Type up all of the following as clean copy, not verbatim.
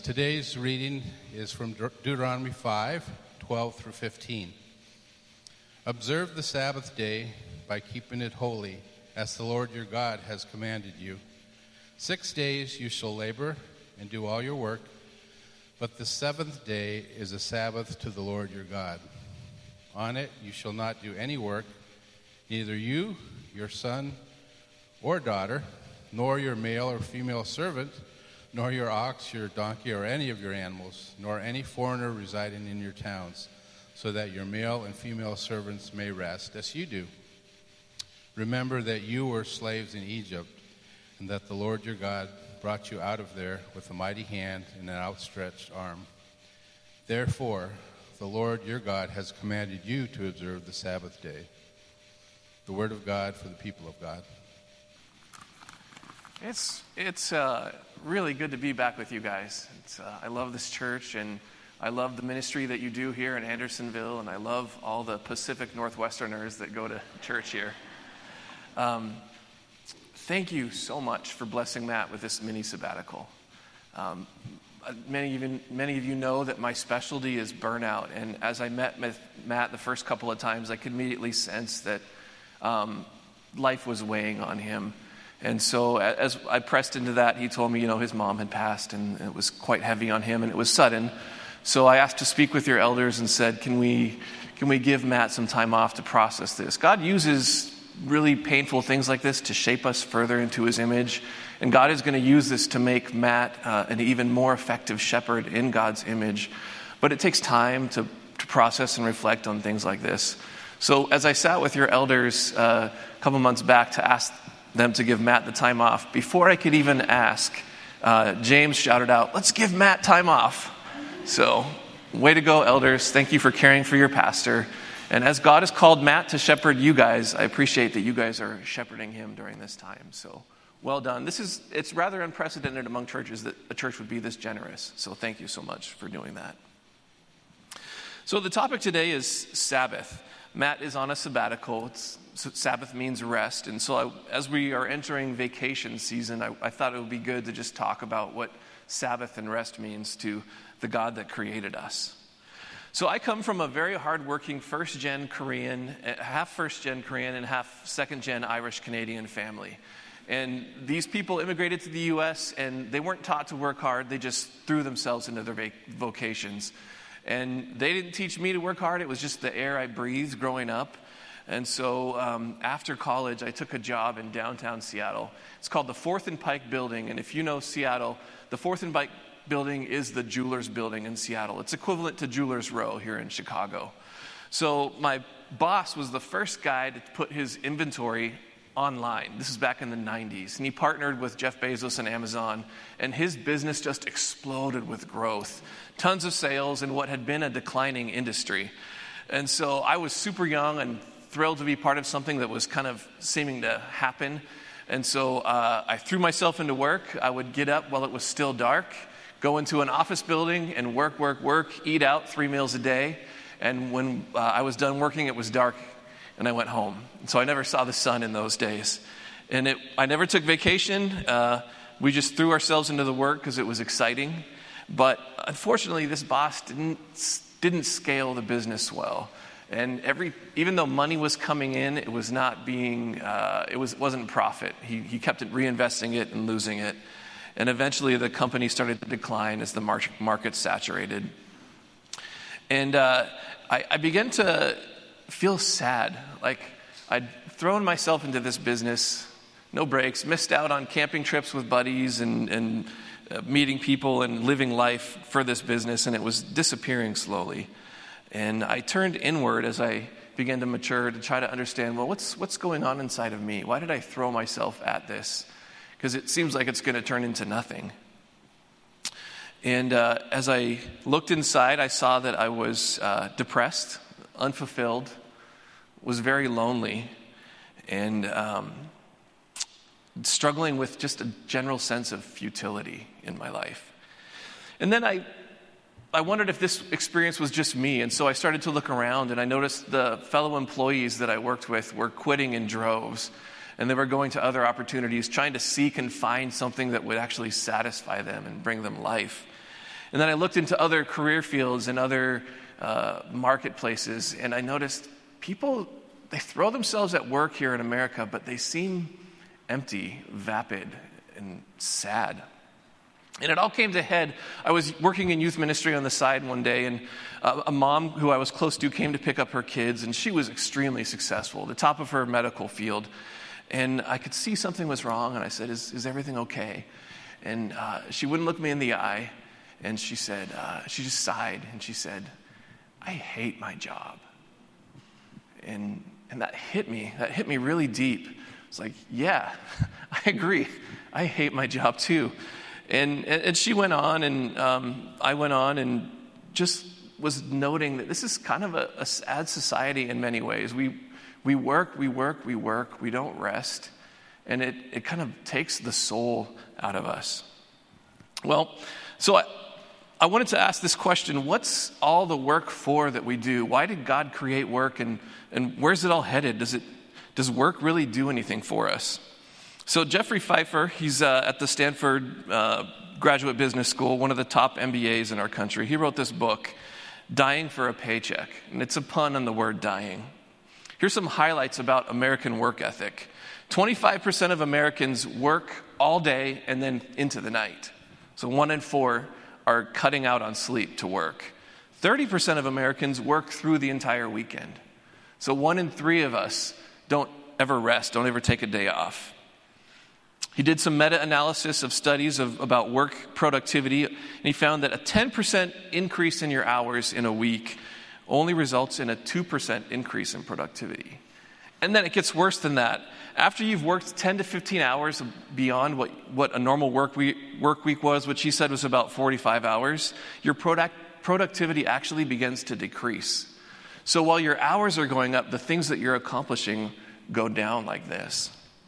Today's reading is from Deuteronomy 5:12 through 15. Observe the Sabbath day by keeping it holy, as the Lord your God has commanded you. 6 days you shall labor and do all your work, but the seventh day is a Sabbath to the Lord your God. On it you shall not do any work, neither you, your son or daughter, nor your male or female servant, nor your ox, your donkey, or any of your animals, nor any foreigner residing in your towns, so that your male and female servants may rest, as you do. Remember that you were slaves in Egypt, and that the Lord your God brought you out of there with a mighty hand and an outstretched arm. Therefore, the Lord your God has commanded you to observe the Sabbath day. The word of God for the people of God. It's really good to be back with you guys. I love this church, and I love the ministry that you do here in Andersonville, and I love all the Pacific Northwesterners that go to church here. Thank you so much for blessing Matt with this mini sabbatical. Many of you know that my specialty is burnout, and as I met with Matt the first couple of times, I could immediately sense that life was weighing on him. And so as I pressed into that, he told me, his mom had passed, and it was quite heavy on him, and it was sudden. So I asked to speak with your elders and said, can we give Matt some time off to process this? God uses really painful things like this to shape us further into his image, and God is going to use this to make Matt an even more effective shepherd in God's image. But it takes time to process and reflect on things like this. So as I sat with your elders a couple months back to ask them to give Matt the time off, before I could even ask, James shouted out, "Let's give Matt time off." So, way to go, elders. Thank you for caring for your pastor. And as God has called Matt to shepherd you guys, I appreciate that you guys are shepherding him during this time. So, well done. It's rather unprecedented among churches that a church would be this generous. So thank you so much for doing that. So the topic today is Sabbath. Matt is on a sabbatical. Sabbath means rest. And so as we are entering vacation season, I thought it would be good to just talk about what Sabbath and rest means to the God that created us. So I come from a very hardworking first-gen Korean, half first-gen Korean and half second-gen Irish-Canadian family. And these people immigrated to the U.S., and they weren't taught to work hard. They just threw themselves into their vocations. And they didn't teach me to work hard. It was just the air I breathed growing up. And so after college, I took a job in downtown Seattle. It's called the Fourth and Pike Building. And if you know Seattle, the Fourth and Pike Building is the Jewelers Building in Seattle. It's equivalent to Jewelers Row here in Chicago. So my boss was the first guy to put his inventory online. This is back in the 90s. And he partnered with Jeff Bezos and Amazon. And his business just exploded with growth. Tons of sales in what had been a declining industry. And so I was super young and thrilled to be part of something that was kind of seeming to happen. And so I threw myself into work. I would get up while it was still dark, go into an office building and work, eat out 3 meals a day. And when I was done working, it was dark and I went home. And so I never saw the sun in those days. And I never took vacation. We just threw ourselves into the work because it was exciting. But unfortunately, this boss didn't scale the business well. And even though money was coming in, it was not wasn't profit. He kept reinvesting it and losing it. And eventually the company started to decline as the market saturated. And I began to feel sad. Like I'd thrown myself into this business, no breaks, missed out on camping trips with buddies and meeting people and living life for this business, and it was disappearing slowly. And I turned inward as I began to mature to try to understand, well, what's going on inside of me? Why did I throw myself at this? Because it seems like it's going to turn into nothing. And as I looked inside, I saw that I was depressed, unfulfilled, was very lonely, and struggling with just a general sense of futility in my life. And then I wondered if this experience was just me, and so I started to look around, and I noticed the fellow employees that I worked with were quitting in droves, and they were going to other opportunities, trying to seek and find something that would actually satisfy them and bring them life. And then I looked into other career fields and other marketplaces, and I noticed people, they throw themselves at work here in America, but they seem empty, vapid, and sad. And it all came to head. I was working in youth ministry on the side one day, and a mom who I was close to came to pick up her kids, and she was extremely successful, the top of her medical field. And I could see something was wrong, and I said, is everything okay? And she wouldn't look me in the eye, and she said, she just sighed, and she said, I hate my job. And that hit me really deep. It's like, yeah, I agree. I hate my job too. And she went on, and I went on, and just was noting that this is kind of a sad society in many ways. We work, we don't rest, and it kind of takes the soul out of us. Well, so I wanted to ask this question: what's all the work for that we do? Why did God create work, and where's it all headed? Does work really do anything for us? So Jeffrey Pfeiffer, he's at the Stanford Graduate Business School, one of the top MBAs in our country. He wrote this book, Dying for a Paycheck, and it's a pun on the word dying. Here's some highlights about American work ethic. 25% of Americans work all day and then into the night. So 1 in 4 are cutting out on sleep to work. 30% of Americans work through the entire weekend. So 1 in 3 of us don't ever rest, don't ever take a day off. He did some meta-analysis of studies about work productivity, and he found that a 10% increase in your hours in a week only results in a 2% increase in productivity. And then it gets worse than that. After you've worked 10 to 15 hours beyond what a normal work week was, which he said was about 45 hours, your productivity actually begins to decrease. So while your hours are going up, the things that you're accomplishing go down like this.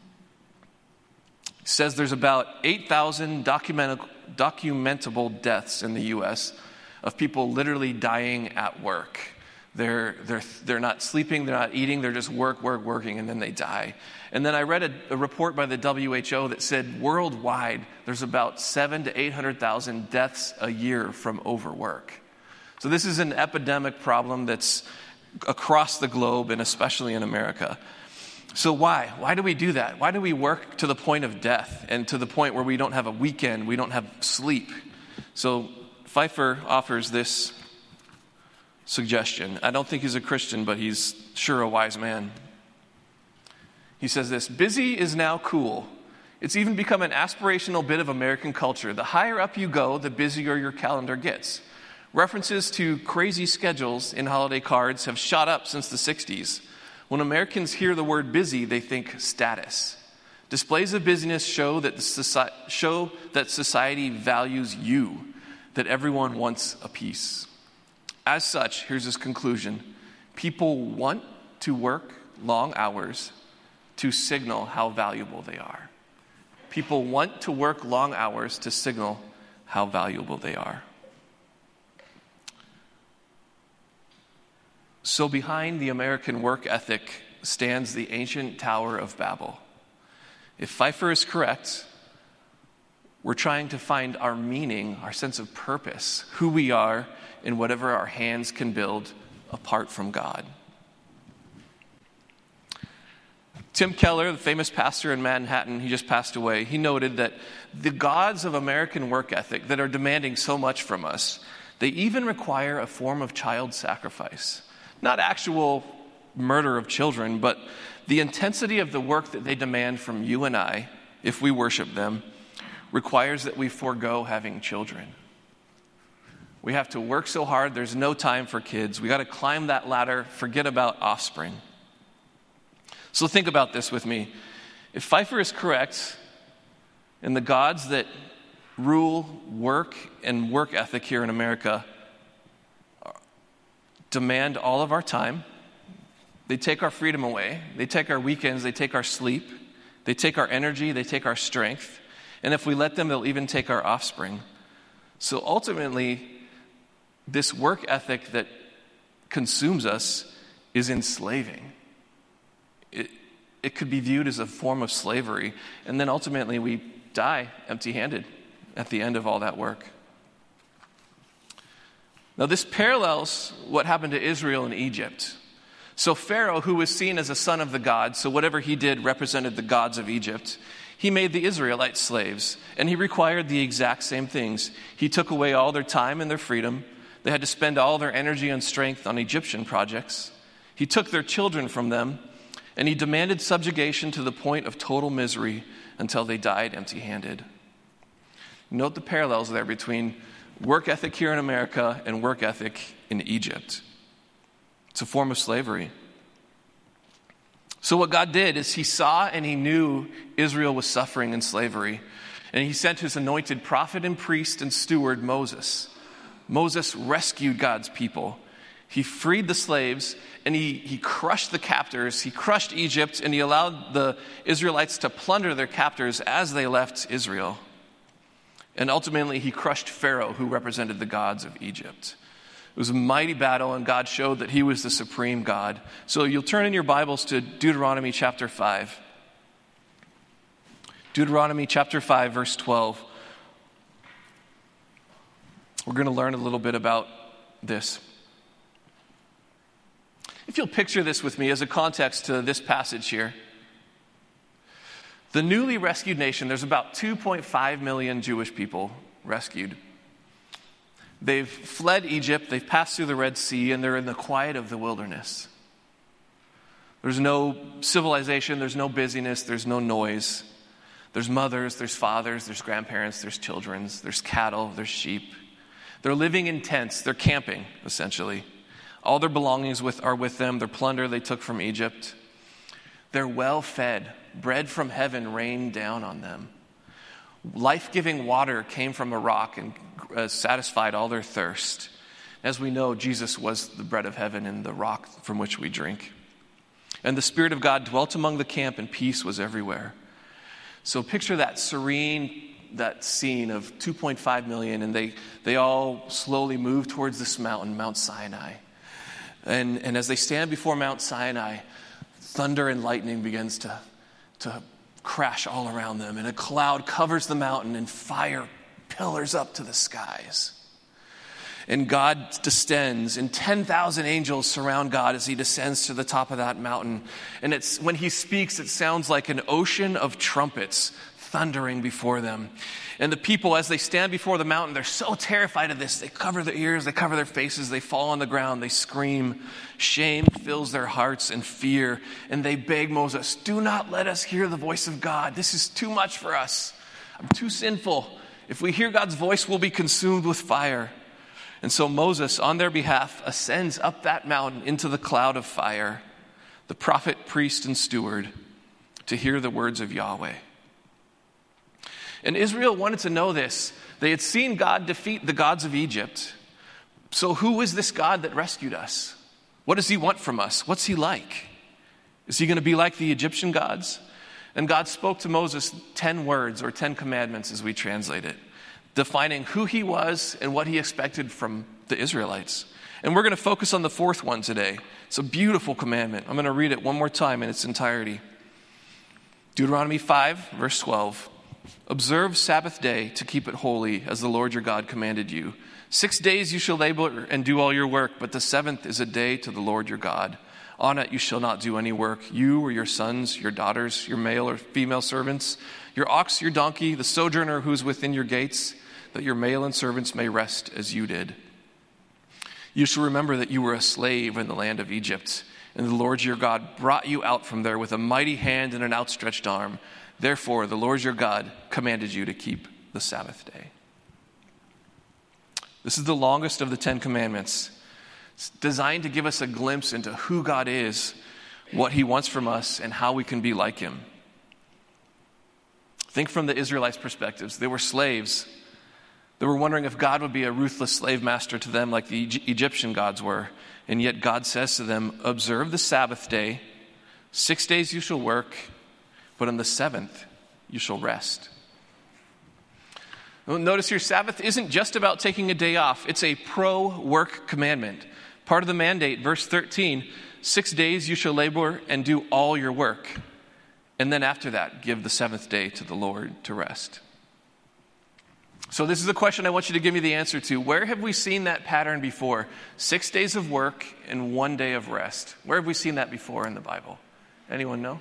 He says there's about 8,000 documentable deaths in the U.S. of people literally dying at work. They're not sleeping, they're not eating, they're just working, and then they die. And then I read a report by the WHO that said worldwide there's about 700,000 to 800,000 deaths a year from overwork. So this is an epidemic problem that's across the globe, and especially in America. So why? Why do we do that? Why do we work to the point of death and to the point where we don't have a weekend, we don't have sleep? So Pfeiffer offers this suggestion. I don't think he's a Christian, but he's sure a wise man. He says this: busy is now cool. It's even become an aspirational bit of American culture. The higher up you go, the busier your calendar gets. References to crazy schedules in holiday cards have shot up since the 60s. When Americans hear the word busy, they think status. Displays of busyness show that society values you, that everyone wants a piece. As such, here's his conclusion: people want to work long hours to signal how valuable they are. People want to work long hours to signal how valuable they are. So behind the American work ethic stands the ancient Tower of Babel. If Pfeiffer is correct, we're trying to find our meaning, our sense of purpose, who we are in whatever our hands can build apart from God. Tim Keller, the famous pastor in Manhattan, he just passed away. He noted that the gods of American work ethic that are demanding so much from us, they even require a form of child sacrifice. Not actual murder of children, but the intensity of the work that they demand from you and I, if we worship them, requires that we forego having children. We have to work so hard, there's no time for kids. We got to climb that ladder, forget about offspring. So think about this with me. If Pfeiffer is correct, and the gods that rule work and work ethic here in America demand all of our time, they take our freedom away, they take our weekends, they take our sleep, they take our energy, they take our strength, and if we let them, they'll even take our offspring. So ultimately, this work ethic that consumes us is enslaving. It could be viewed as a form of slavery, and then ultimately we die empty-handed at the end of all that work. Now, this parallels what happened to Israel in Egypt. So Pharaoh, who was seen as a son of the gods, so whatever he did represented the gods of Egypt, he made the Israelites slaves, and he required the exact same things. He took away all their time and their freedom. They had to spend all their energy and strength on Egyptian projects. He took their children from them, and he demanded subjugation to the point of total misery until they died empty-handed. Note the parallels there between work ethic here in America and work ethic in Egypt. It's a form of slavery. So what God did is he saw and he knew Israel was suffering in slavery. And he sent his anointed prophet and priest and steward, Moses. Moses rescued God's people. He freed the slaves and he crushed the captors. He crushed Egypt and he allowed the Israelites to plunder their captors as they left Israel. And ultimately he crushed Pharaoh, who represented the gods of Egypt. It was a mighty battle, and God showed that he was the supreme God. So you'll turn in your Bibles to Deuteronomy chapter 5. Deuteronomy chapter 5, verse 12. We're going to learn a little bit about this. If you'll picture this with me as a context to this passage here. The newly rescued nation, there's about 2.5 million Jewish people rescued. They've fled Egypt, they've passed through the Red Sea, and they're in the quiet of the wilderness. There's no civilization, there's no busyness, there's no noise. There's mothers, there's fathers, there's grandparents, there's children, there's cattle, there's sheep. They're living in tents, they're camping, essentially. All their belongings are with them, their plunder they took from Egypt. They're well fed, bread from heaven rained down on them. Life-giving water came from a rock and satisfied all their thirst. As we know, Jesus was the bread of heaven and the rock from which we drink. And the Spirit of God dwelt among the camp, and peace was everywhere. So picture that serene, that scene of 2.5 million, and they all slowly move towards this mountain, Mount Sinai. And as they stand before Mount Sinai, thunder and lightning begins to crash all around them, and a cloud covers the mountain, and fire pillars up to the skies. And God descends, and 10,000 angels surround God as he descends to the top of that mountain. And it's when he speaks, it sounds like an ocean of trumpets thundering before them. And the people, as they stand before the mountain, they're so terrified of this. They cover their ears, they cover their faces, they fall on the ground, they scream. Shame fills their hearts and fear. And they beg Moses, "Do not let us hear the voice of God. This is too much for us. I'm too sinful. If we hear God's voice, we'll be consumed with fire." And so Moses, on their behalf, ascends up that mountain into the cloud of fire, the prophet, priest, and steward, to hear the words of Yahweh. And Israel wanted to know this. They had seen God defeat the gods of Egypt. So who is this God that rescued us? What does he want from us? What's he like? Is he going to be like the Egyptian gods? And God spoke to Moses 10 words, or 10 commandments as we translate it, defining who he was and what he expected from the Israelites. And we're going to focus on the fourth one today. It's a beautiful commandment. I'm going to read it one more time in its entirety. Deuteronomy 5, verse 12. "Observe Sabbath day to keep it holy, as the Lord your God commanded you. 6 days you shall labor and do all your work, but the seventh is a day to the Lord your God. On it you shall not do any work, you or your sons, your daughters, your male or female servants, your ox, your donkey, the sojourner who is within your gates, that your male and servants may rest as you did. You shall remember that you were a slave in the land of Egypt, and the Lord your God brought you out from there with a mighty hand and an outstretched arm. Therefore, the Lord your God commanded you to keep the Sabbath day." This is the longest of the 10 commandments. It's designed to give us a glimpse into who God is, what he wants from us, and how we can be like him. Think from the Israelites' perspectives. They were slaves. They were wondering if God would be a ruthless slave master to them like the Egyptian gods were. And yet God says to them, "Observe the Sabbath day. 6 days you shall work, but on the seventh you shall rest." Well, notice here, Sabbath isn't just about taking a day off. It's a pro-work commandment. Part of the mandate, verse 13, 6 days you shall labor and do all your work. And then after that, give the seventh day to the Lord to rest. So this is a question I want you to give me the answer to. Where have we seen that pattern before? 6 days of work and 1 day of rest. Where have we seen that before in the Bible? Anyone know?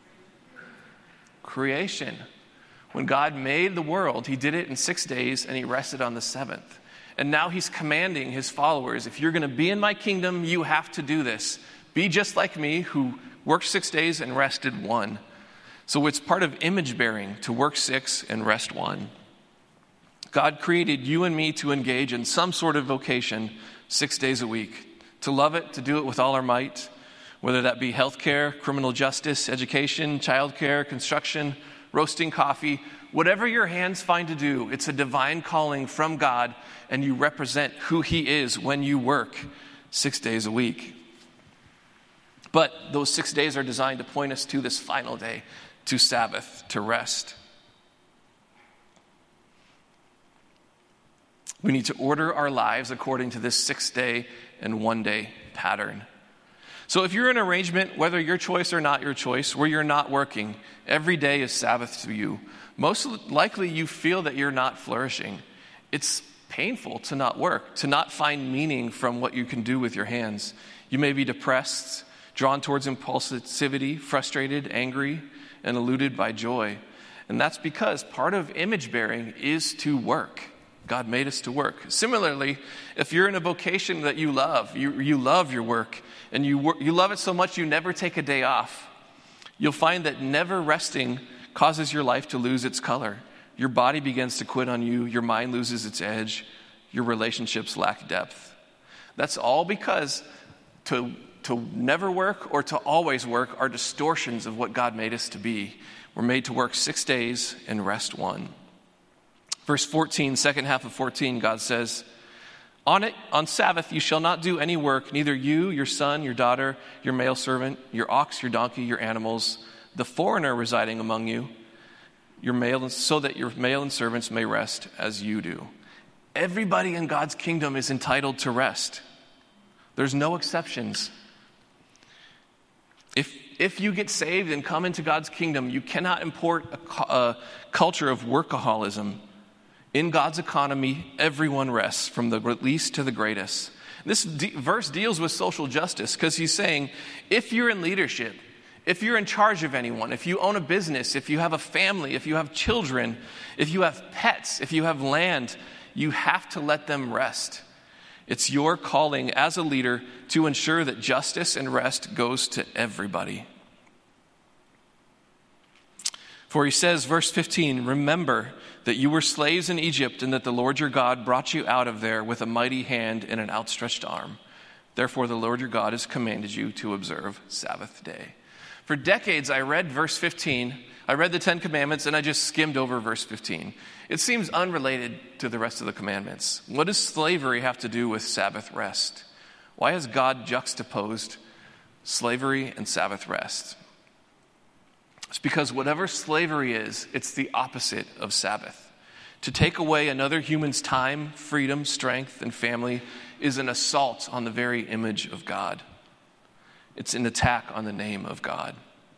Creation. When God made the world, he did it in 6 days and he rested on the seventh. And now he's commanding his followers, if you're going to be in my kingdom, you have to do this. Be just like me, who worked 6 days and rested 1. So it's part of image bearing to work 6 and rest 1. God created you and me to engage in some sort of vocation 6 days a week, to love it, to do it with all our might, whether that be healthcare, criminal justice, education, childcare, construction, roasting coffee, whatever your hands find to do, it's a divine calling from God, and you represent who he is when you work 6 days a week. But those 6 days are designed to point us to this final day, to Sabbath, to rest. We need to order our lives according to this 6 day and 1 day pattern. So if you're in an arrangement, whether your choice or not your choice, where you're not working, every day is Sabbath to you, most likely you feel that you're not flourishing. It's painful to not work, to not find meaning from what you can do with your hands. You may be depressed, drawn towards impulsivity, frustrated, angry, and eluded by joy. And that's because part of image bearing is to work. God made us to work. Similarly, if you're in a vocation that you love your work, and you love it so much you never take a day off, you'll find that never resting causes your life to lose its color. Your body begins to quit on you, your mind loses its edge, your relationships lack depth. That's all because to never work or to always work are distortions of what God made us to be. We're made to work 6 days and rest 1. Verse 14, second half of 14, God says, On Sabbath you shall not do any work, neither you, your son, your daughter, your male servant, your ox, your donkey, your animals, the foreigner residing among you, so that your male and servants may rest as you do. Everybody in God's kingdom is entitled to rest. There's no exceptions. If you get saved and come into God's kingdom, you cannot import a culture of workaholism. In God's economy, everyone rests, from the least to the greatest. This verse deals with social justice because he's saying, if you're in leadership, if you're in charge of anyone, if you own a business, if you have a family, if you have children, if you have pets, if you have land, you have to let them rest. It's your calling as a leader to ensure that justice and rest goes to everybody. For he says, verse 15, remember that you were slaves in Egypt and that the Lord your God brought you out of there with a mighty hand and an outstretched arm. Therefore, the Lord your God has commanded you to observe Sabbath day. For decades, I read verse 15. I read the 10 Commandments and I just skimmed over verse 15. It seems unrelated to the rest of the commandments. What does slavery have to do with Sabbath rest? Why has God juxtaposed slavery and Sabbath rest? It's because whatever slavery is, it's the opposite of Sabbath. To take away another human's time, freedom, strength, and family is an assault on the very image of God. It's an attack on the name of God.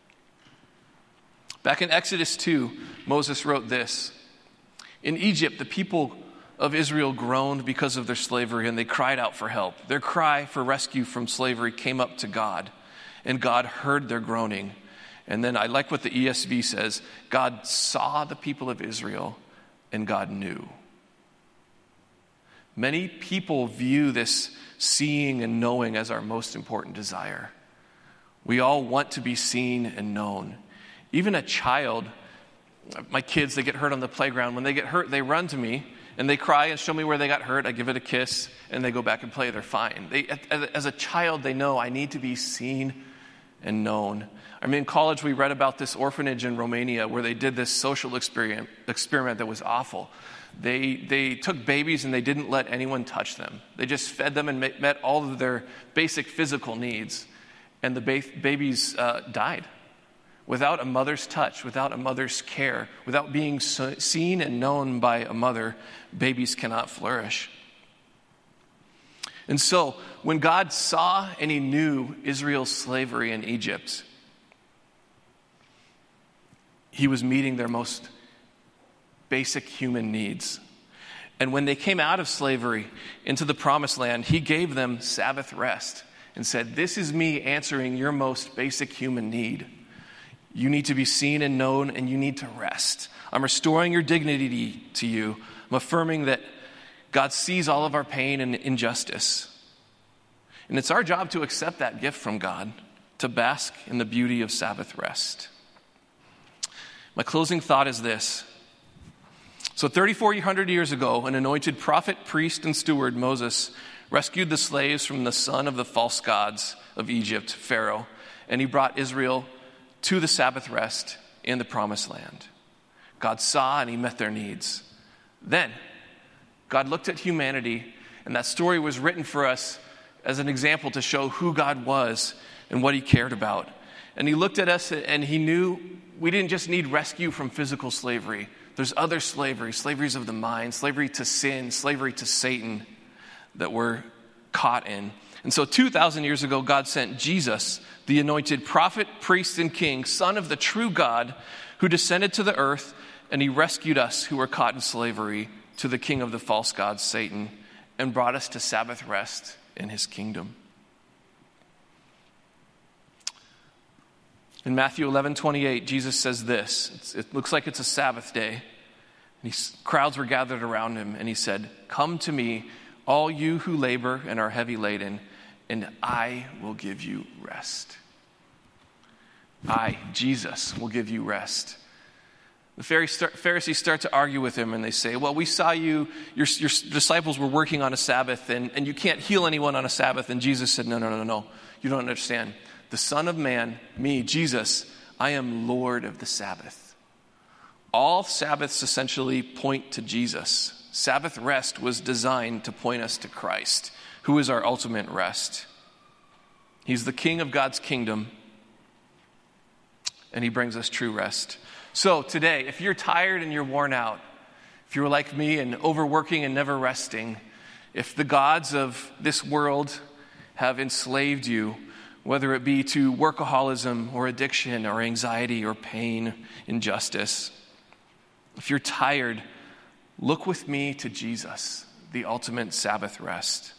Back in Exodus 2, Moses wrote this. In Egypt, the people of Israel groaned because of their slavery, and they cried out for help. Their cry for rescue from slavery came up to God, and God heard their groaning. And then I like what the ESV says, God saw the people of Israel and God knew. Many people view this seeing and knowing as our most important desire. We all want to be seen and known. Even a child, my kids, they get hurt on the playground. When they get hurt, they run to me and they cry and show me where they got hurt. I give it a kiss and they go back and play. They're fine. As a child, they know I need to be seen and known. I mean, in college, we read about this orphanage in Romania where they did this social experiment that was awful. They took babies and they didn't let anyone touch them. They just fed them and met all of their basic physical needs. And the babies died without a mother's touch, without a mother's care, without being seen and known by a mother. Babies cannot flourish. And so, when God saw and he knew Israel's slavery in Egypt, he was meeting their most basic human needs. And when they came out of slavery into the promised land, he gave them Sabbath rest and said, this is me answering your most basic human need. You need to be seen and known, and you need to rest. I'm restoring your dignity to you. I'm affirming that God sees all of our pain and injustice. And it's our job to accept that gift from God, to bask in the beauty of Sabbath rest. My closing thought is this. So 3,400 years ago, an anointed prophet, priest, and steward, Moses, rescued the slaves from the son of the false gods of Egypt, Pharaoh, and he brought Israel to the Sabbath rest in the promised land. God saw and he met their needs. Then, God looked at humanity, and that story was written for us as an example to show who God was and what he cared about. And he looked at us and he knew we didn't just need rescue from physical slavery. There's other slavery, slaveries of the mind, slavery to sin, slavery to Satan that we're caught in. And so 2,000 years ago, God sent Jesus, the anointed prophet, priest, and king, son of the true God, who descended to the earth, and he rescued us who were caught in slavery to the king of the false god, Satan, and brought us to Sabbath rest in his kingdom. In Matthew 11:28, Jesus says this. It looks like it's a Sabbath day. And crowds were gathered around him, and he said, come to me, all you who labor and are heavy laden, and I will give you rest. I, Jesus, will give you rest. The Pharisees start to argue with him, and they say, well, we saw your disciples were working on a Sabbath, and you can't heal anyone on a Sabbath. And Jesus said, no, you don't understand. The Son of Man, me, Jesus, I am Lord of the Sabbath. All Sabbaths essentially point to Jesus. Sabbath rest was designed to point us to Christ, who is our ultimate rest. He's the King of God's kingdom, and he brings us true rest. So today, if you're tired and you're worn out, if you're like me and overworking and never resting, if the gods of this world have enslaved you, whether it be to workaholism or addiction or anxiety or pain, injustice, if you're tired, look with me to Jesus, the ultimate Sabbath rest.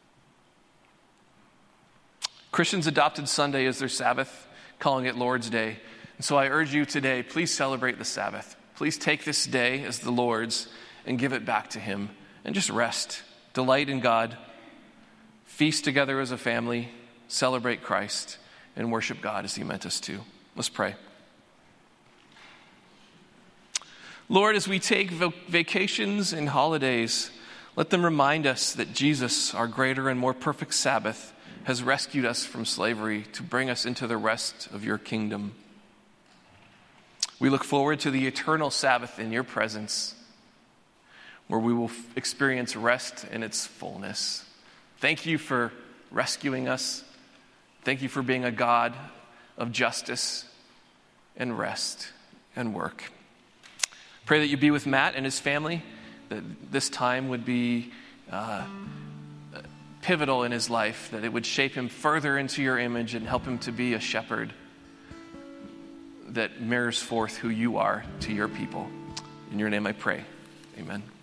Christians adopted Sunday as their Sabbath, calling it Lord's Day. And so I urge you today, please celebrate the Sabbath. Please take this day as the Lord's and give it back to him. And just rest. Delight in God. Feast together as a family. Celebrate Christ. And worship God as he meant us to. Let's pray. Lord, as we take vacations and holidays, let them remind us that Jesus, our greater and more perfect Sabbath, has rescued us from slavery to bring us into the rest of your kingdom. We look forward to the eternal Sabbath in your presence, where we will experience rest in its fullness. Thank you for rescuing us. Thank you for being a God of justice and rest and work. Pray that you be with Matt and his family, that this time would be pivotal in his life, that it would shape him further into your image and help him to be a shepherd that mirrors forth who you are to your people. In your name I pray. Amen.